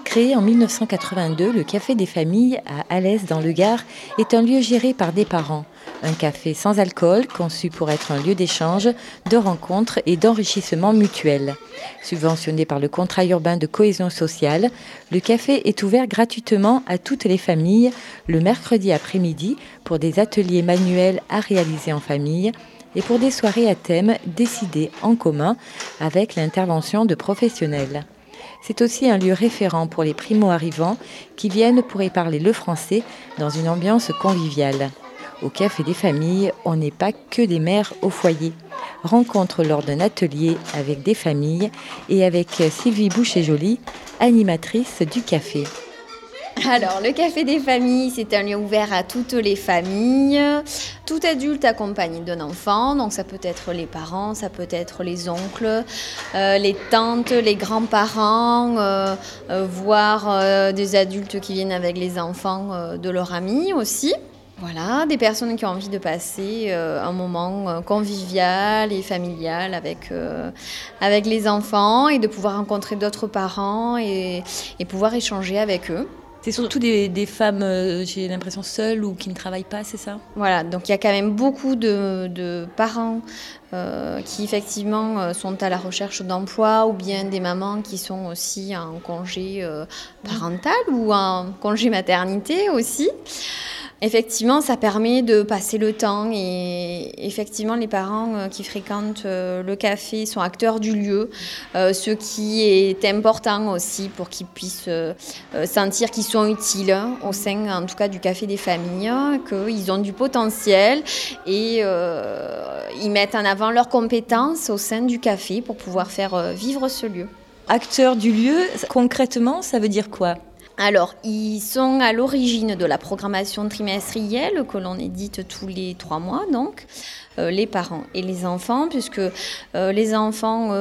Créé en 1982, le Café des Familles à Alès dans le Gard est un lieu géré par des parents. Un café sans alcool, conçu pour être un lieu d'échange, de rencontres et d'enrichissement mutuel. Subventionné par le contrat urbain de cohésion sociale, le café est ouvert gratuitement à toutes les familles le mercredi après-midi pour des ateliers manuels à réaliser en famille et pour des soirées à thème décidées en commun avec l'intervention de professionnels. C'est aussi un lieu référent pour les primo-arrivants qui viennent pour y parler le français dans une ambiance conviviale. Au Café des Familles, on n'est pas que des mères au foyer. Rencontre lors d'un atelier avec des familles et avec Sylvie Boucher-Joly, animatrice du café. Alors, le Café des Familles, c'est un lieu ouvert à toutes les familles, tout adulte accompagné d'un enfant, donc ça peut être les parents, ça peut être les oncles, les tantes, les grands-parents, voire des adultes qui viennent avec les enfants de leurs amis aussi. Voilà, des personnes qui ont envie de passer un moment convivial et familial avec les enfants et de pouvoir rencontrer d'autres parents et pouvoir échanger avec eux. C'est surtout des femmes, j'ai l'impression, seules ou qui ne travaillent pas, c'est ça ? Voilà, donc il y a quand même beaucoup de parents qui effectivement sont à la recherche d'emploi ou bien des mamans qui sont aussi en congé parental ou en congé maternité aussi. Effectivement, ça permet de passer le temps et effectivement, les parents qui fréquentent le café sont acteurs du lieu, ce qui est important aussi pour qu'ils puissent sentir qu'ils sont utiles au sein, en tout cas, du Café des Familles, qu'ils ont du potentiel et ils mettent en avant leurs compétences au sein du café pour pouvoir faire vivre ce lieu. Acteurs du lieu, concrètement, ça veut dire quoi ? Alors, ils sont à l'origine de la programmation trimestrielle que l'on édite tous les 3 mois, donc, les parents et les enfants, puisque les enfants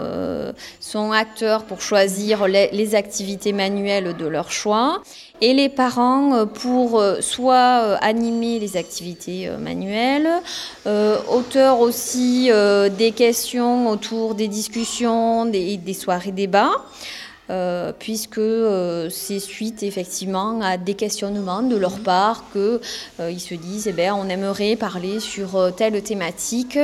sont acteurs pour choisir les activités manuelles de leur choix, et les parents pour soit animer les activités manuelles, auteurs aussi des questions autour des discussions, des soirées débats. Puisque c'est suite effectivement à des questionnements de leur part qu'ils se disent on aimerait parler sur telle thématique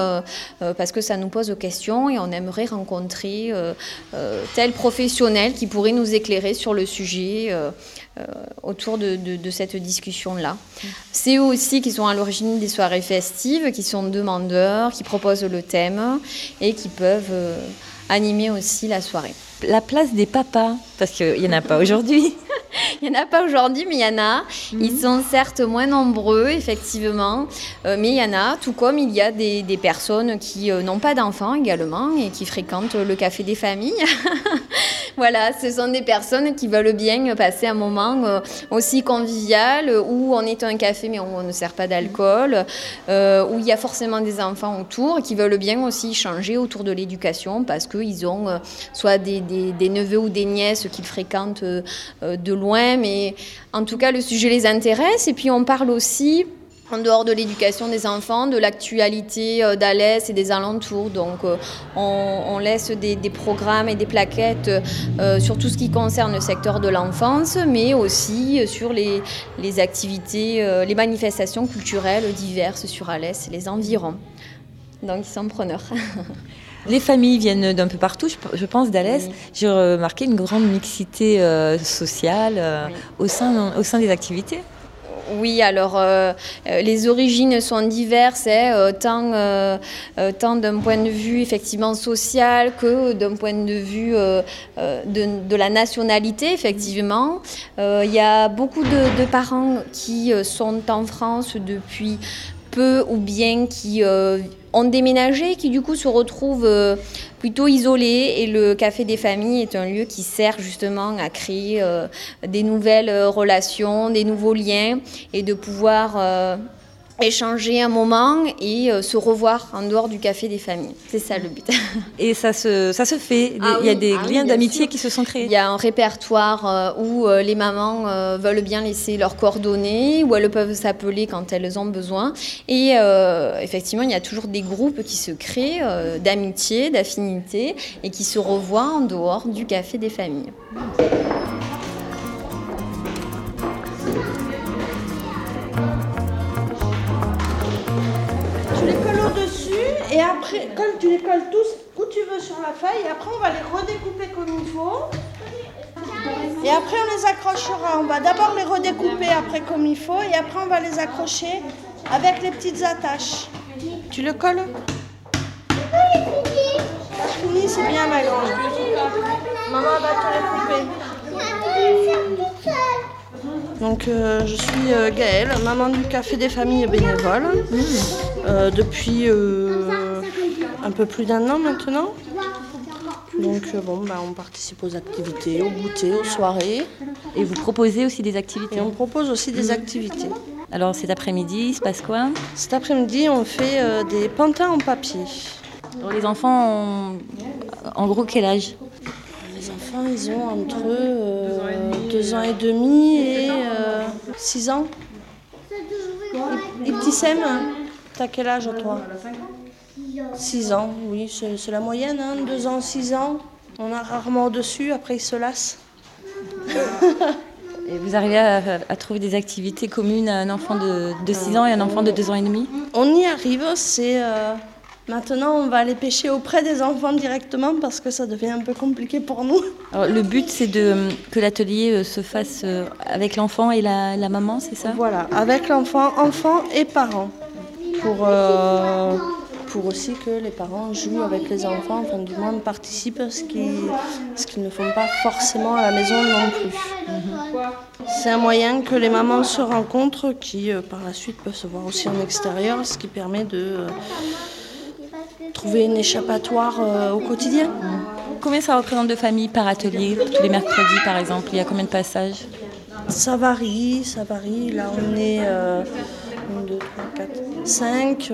parce que ça nous pose questions et on aimerait rencontrer tel professionnel qui pourrait nous éclairer sur le sujet autour de cette discussion-là. C'est eux aussi qui sont à l'origine des soirées festives, qui sont demandeurs, qui proposent le thème et qui peuvent animer aussi la soirée. La place des papas, parce qu'il n'y en a pas aujourd'hui. Il n'y en a pas aujourd'hui, mais il y en a. Ils sont certes moins nombreux, effectivement, mais il y en a, tout comme il y a des personnes qui n'ont pas d'enfants également et qui fréquentent le Café des Familles. Voilà, ce sont des personnes qui veulent bien passer un moment aussi convivial, où on est un café mais on ne sert pas d'alcool, où il y a forcément des enfants autour et qui veulent bien aussi échanger autour de l'éducation parce qu'ils ont soit des neveux ou des nièces qu'ils fréquentent de loin, mais en tout cas le sujet les intéresse. Et puis on parle aussi, en dehors de l'éducation des enfants, de l'actualité d'Alès et des alentours. Donc on laisse des programmes et des plaquettes sur tout ce qui concerne le secteur de l'enfance, mais aussi sur les activités, les manifestations culturelles diverses sur Alès et les environs. Donc ils sont preneurs. Les familles viennent d'un peu partout, je pense, d'Alès. Oui. J'ai remarqué une grande mixité sociale au sein des activités. Oui, alors les origines sont diverses, tant d'un point de vue effectivement social que d'un point de vue de la nationalité, effectivement. Il y a beaucoup de parents qui sont en France depuis peu ou bien qui ont déménagé, qui du coup se retrouvent plutôt isolés. Et le Café des Familles est un lieu qui sert justement à créer des nouvelles relations, des nouveaux liens et de pouvoir échanger un moment et se revoir en dehors du Café des Familles. C'est ça le but. Et ça se fait. Il y a des liens d'amitié qui se sont créés. Il y a un répertoire où les mamans veulent bien laisser leurs coordonnées, où elles peuvent s'appeler quand elles ont besoin. Et effectivement, il y a toujours des groupes qui se créent d'amitié, d'affinité et qui se revoient en dehors du Café des Familles. après, tu les colles tous où tu veux sur la feuille. Et après, on va les redécouper comme il faut. Et après, on les accrochera. On va d'abord les redécouper après comme il faut. Et après, on va les accrocher avec les petites attaches. Tu le colles? Fini, c'est bien ma grande. Maman va te les couper. Donc je suis Gaëlle, maman du Café des familles bénévoles, depuis un peu plus d'1 an maintenant. Donc on participe aux activités, aux goûters, aux soirées. Et vous proposez aussi des activités? Et on propose aussi des activités. Alors cet après-midi, il se passe quoi? Cet après-midi, on fait des pantins en papier. Alors, les enfants ont en gros quel âge? Les enfants, ils ont entre 2 ans et demi et 6 ans. Et petit Sem, t'as quel âge toi? 6 ans, oui, c'est la moyenne, 2 ans, 6 ans. On a rarement au-dessus, après ils se lassent. Et vous arrivez à trouver des activités communes à un enfant de 6 ans et un enfant de 2 ans et demi? On y arrive, c'est... Maintenant, on va aller pêcher auprès des enfants directement parce que ça devient un peu compliqué pour nous. Alors, le but, c'est que l'atelier se fasse avec l'enfant et la maman, c'est ça? Voilà, avec l'enfant, enfant et parents. Pour aussi que les parents jouent avec les enfants, enfin du moins participent, ce qu'ils ne font pas forcément à la maison non plus. C'est un moyen que les mamans se rencontrent qui, par la suite, peuvent se voir aussi en extérieur, ce qui permet de... trouver une échappatoire au quotidien. Combien ça représente de familles par atelier, tous les mercredis par exemple? Il y a combien de passages? Ça varie. Là, on est 1, 2, 3, 4,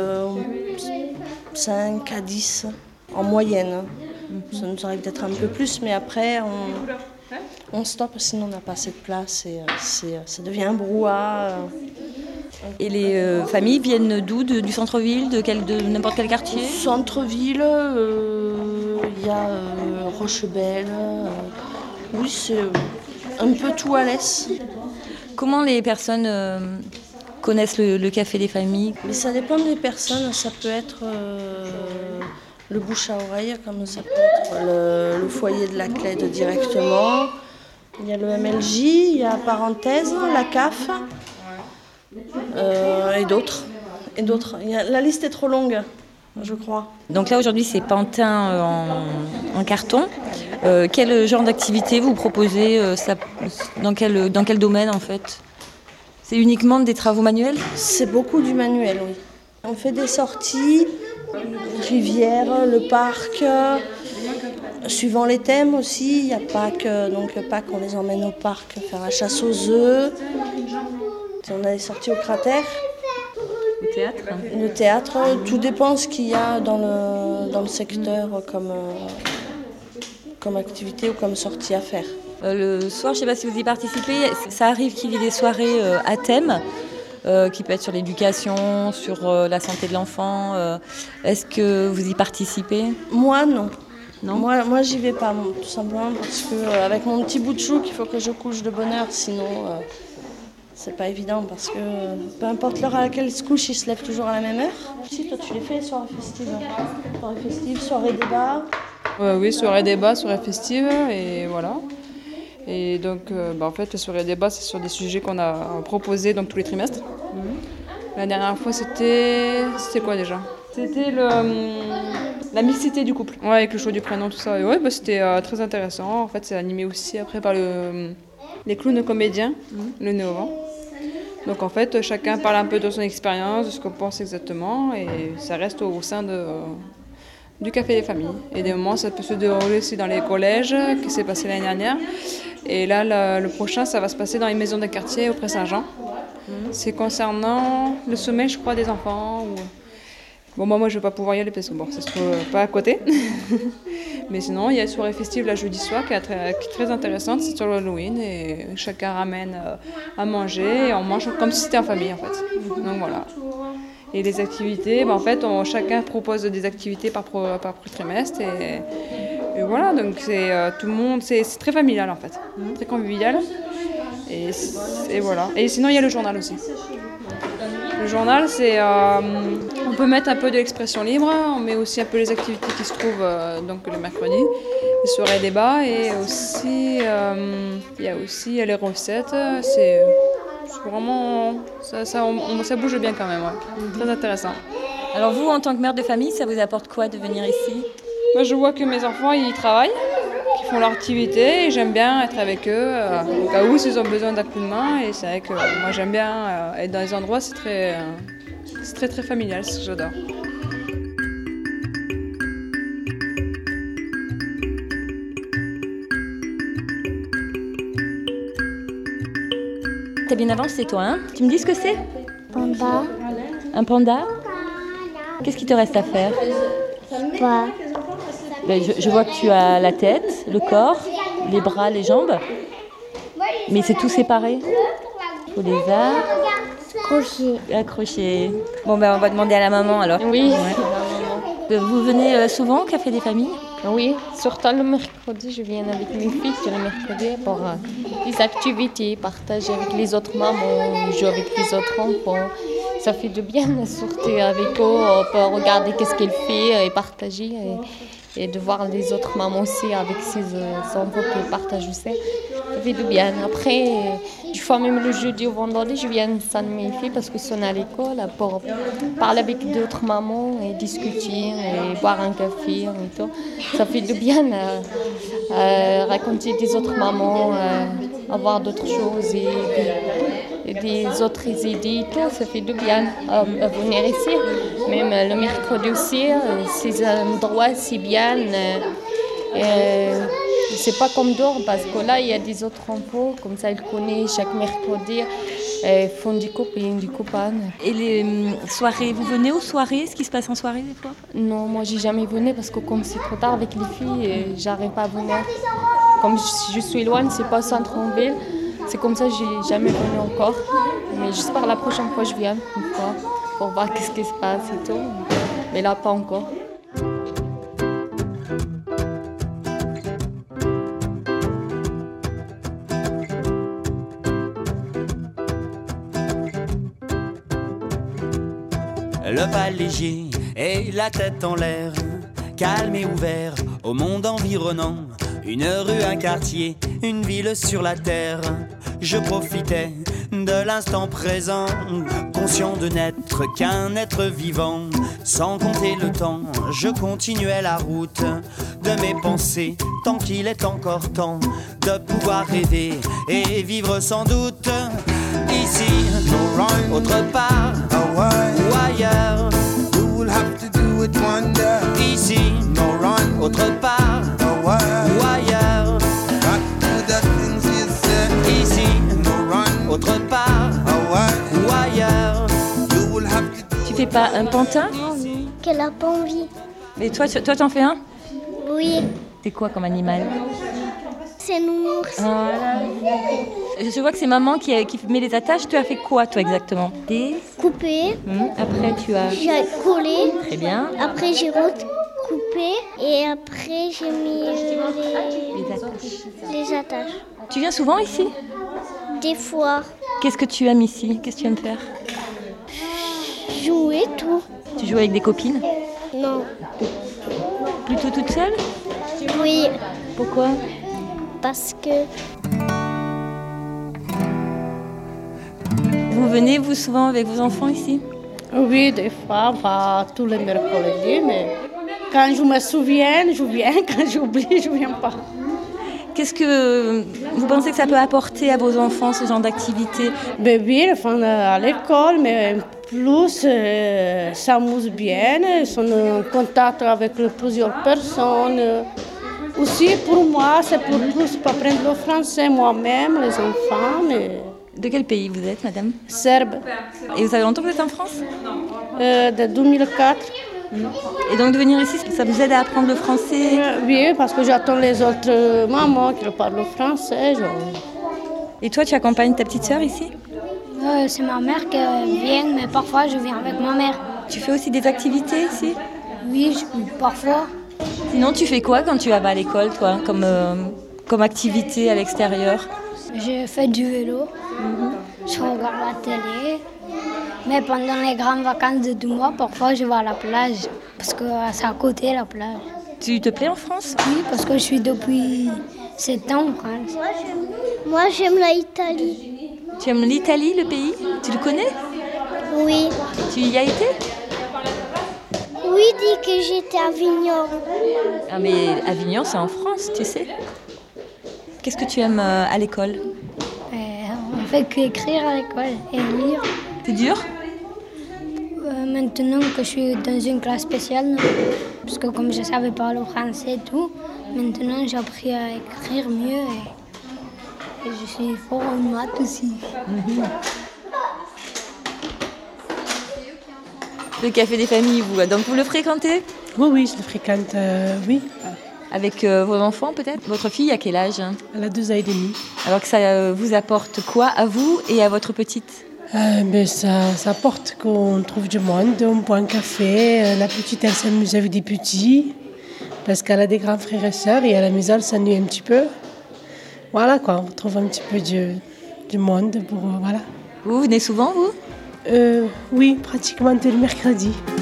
5 à 10 en moyenne. Ça nous arrive d'être un peu plus, mais après, on stoppe, sinon on n'a pas assez de place et ça devient un brouhaha. Et les familles viennent d'où? Du centre-ville, de n'importe quel quartier? Centre-ville, il y a Rochebelle, oui, c'est un peu tout à l'est. Comment les personnes connaissent le Café des familles? Mais ça dépend des personnes, ça peut être le bouche à oreille, comme ça peut être le foyer de la Clède directement. Il y a le MLJ, il y a Parenthèse, la CAF. Et d'autres. La liste est trop longue, je crois. Donc là, aujourd'hui, c'est Pantin en carton. Quel genre d'activité vous proposez dans quel domaine, en fait? C'est uniquement des travaux manuels? C'est beaucoup du manuel, oui. On fait des sorties, rivière, le parc, suivant les thèmes aussi. Il y a Pâques, donc le Pâques, on les emmène au parc faire la chasse aux œufs. On a des sorties au cratère. Au théâtre? Le théâtre, tout dépend ce qu'il y a dans le secteur comme activité ou comme sortie à faire. Le soir, je ne sais pas si vous y participez, ça arrive qu'il y ait des soirées à thème, qui peut être sur l'éducation, sur la santé de l'enfant. Est-ce que vous y participez? Moi, non. Non? Moi, j'y vais pas, tout simplement parce que avec mon petit bout de chou, qu'il faut que je couche de bonne heure, sinon... c'est pas évident parce que peu importe l'heure à laquelle il se couche, il se lève toujours à la même heure. Si, toi tu les fais, les soirées festives. Soirées festives, soirées débat. Oui, soirées débat, soirées festives, et voilà. Et donc, en fait, les soirées débat, c'est sur des sujets qu'on a proposés donc, tous les trimestres. La dernière fois, c'était quoi déjà? C'était la mixité du couple, ouais, avec le choix du prénom, tout ça. Et ouais, c'était très intéressant. En fait, c'est animé aussi après par les clowns comédiens, le Néovent. Donc en fait, chacun parle un peu de son expérience, de ce qu'on pense exactement, et ça reste au sein du Café des familles. Et des moments, ça peut se dérouler aussi dans les collèges, qui s'est passé l'année dernière. Et là, le prochain, ça va se passer dans les maisons de quartier auprès Saint-Jean. C'est concernant le sommeil, je crois, des enfants. Bon, moi, je ne vais pas pouvoir y aller parce que ça se trouve pas à côté. Mais sinon, il y a une soirée festive la jeudi soir qui est très intéressante, c'est sur l'Halloween et chacun ramène à manger et on mange comme si c'était en famille en fait. Donc voilà. Et les activités, en fait, chacun propose des activités par trimestre et voilà, donc c'est tout le monde, c'est très familial en fait, très convivial. Et voilà. Et sinon, il y a le journal aussi. Le journal, c'est On peut mettre un peu de l'expression libre, on met aussi un peu les activités qui se trouvent donc le mercredi, les soirées débats et aussi il y a aussi les recettes. C'est vraiment ça bouge bien quand même, ouais. Très intéressant. Alors vous, en tant que mère de famille, ça vous apporte quoi de venir ici ? Moi, je vois que mes enfants ils travaillent, qu'ils font leur activité et j'aime bien être avec eux au cas où ils ont besoin d'un coup de main. Et c'est vrai que moi j'aime bien être dans les endroits, c'est très familial, c'est ce que j'adore. T'as bien avancé, c'est toi, hein ? Tu me dis ce que c'est ? Panda, Un panda ? Qu'est-ce qu'il te reste à faire ? pas, Je vois que tu as la tête, le corps, les bras, les jambes. Mais c'est tout séparé. Il faut les crochet. accrocher. Bon, on va demander à la maman alors. Oui, Vous venez souvent au Café des Familles ? oui, surtout le mercredi, je viens avec mes filles le mercredi pour des activités, partager avec les autres mamans, jouer avec les autres enfants. Ça fait du bien de sortir avec eux, on peut regarder qu'est-ce qu'elles font et partager et de voir les autres mamans aussi avec ses enfants qui partagent aussi. Ça fait du bien. Après, des fois même le jeudi ou vendredi, je viens sans mes filles parce qu'elles sont à l'école pour parler avec d'autres mamans et discuter et boire un café et tout. Ça fait du bien raconter des autres mamans, avoir d'autres choses et des autres idées et tout. Ça fait du bien venir ici. Même le mercredi aussi, ces endroits si bien. C'est pas comme dehors parce que là il y a des autres enfants comme ça ils connaissent chaque mercredi, font des copines, des copains. Et les soirées, vous venez aux soirées ? Ce qui se passe en soirée des fois ? Non, moi j'ai jamais venu parce que comme c'est trop tard avec les filles, j'arrive pas à venir. Comme je suis loin, c'est pas centre en ville, c'est comme ça j'ai jamais venu encore. Mais j'espère la prochaine fois je viens une fois pour voir qu'est-ce qui se passe et tout. Mais là pas encore. Le pas léger et la tête en l'air, calme et ouvert au monde environnant. Une rue, un quartier, une ville sur la terre. Je profitais de l'instant présent, conscient de n'être qu'un être vivant. Sans compter le temps, je continuais la route de mes pensées, tant qu'il est encore temps de pouvoir rêver et vivre sans doute. Ici, autre part, ou ailleurs. Ici, autre part, ou ailleurs. Ici, autre part, ou ailleurs. Tu fais pas un pantin ? Qu'elle a pas envie. Et toi t'en fais un ? Oui, C'est quoi comme animal ? c'est un ours. Voilà. Je vois que c'est maman qui met les attaches. Tu as fait quoi toi exactement ? Des... Coupé, Après tu as... j'ai collé, Très bien. après j'ai recoupé et après j'ai mis Les attaches. les attaches. Tu viens souvent ici ? Des fois, Qu'est-ce que tu aimes ici ? Qu'est-ce que tu aimes faire ? jouer tout. Tu joues avec des copines ? Non, Plutôt toute seule ? oui, Pourquoi ? parce que Vous venez vous souvent avec vos enfants ici ? Oui, des fois, pas tous les mercredis, mais quand je me souviens, je viens. Quand j'oublie, je ne viens pas. Qu'est-ce que vous pensez que ça peut apporter à vos enfants, ce genre d'activité ? Mais oui, ils vont à l'école, mais plus s'amusent bien, ils sont en contact avec plusieurs personnes. Aussi, pour moi, c'est pour plus pour apprendre le français moi-même, les enfants. Mais... De quel pays vous êtes, madame ? Serbe, Et vous avez longtemps que vous êtes en France ? de 2004. Et donc de venir ici, ça vous aide à apprendre le français ? Oui, parce que j'attends les autres mamans qui parlent français. Et toi, tu accompagnes ta petite sœur ici ? c'est ma mère qui vient, mais parfois je viens avec ma mère. Tu fais aussi des activités ici ? Oui, parfois. Sinon, tu fais quoi quand tu vas à l'école, toi, comme activité à l'extérieur ? Je fais du vélo, je regarde la télé Mais pendant les grandes vacances de 2 mois, parfois je vais à la plage. Parce que c'est à côté la plage. Tu te plais en France? Oui, parce que je suis depuis 7 ans en France. Moi, j'aime l'Italie. Tu aimes l'Italie, le pays? Tu le connais? Oui. Tu y as été? Oui, dit que j'étais à Avignon. Ah mais Avignon, c'est en France, tu sais. Qu'est-ce que tu aimes à l'école? On fait qu'écrire à l'école et lire. C'est dur? Maintenant que je suis dans une classe spéciale, non. Parce que comme je ne savais pas le français et tout, maintenant j'ai appris à écrire mieux et je suis fort en maths aussi. Le café des familles, donc vous le fréquentez? Oui, je le fréquente, oui. Avec vos enfants peut-être? Votre fille à quel âge? Elle a 2 ans et demi. Alors que ça vous apporte quoi à vous et à votre petite? Ça apporte qu'on trouve du monde, on boit un café. La petite, elle s'amuse avec des petits, parce qu'elle a des grands frères et sœurs, et à la maison, elle s'ennuie un petit peu. Voilà quoi, on retrouve un petit peu du monde. Voilà. Vous venez souvent, vous? Oui, pratiquement tous les mercredis.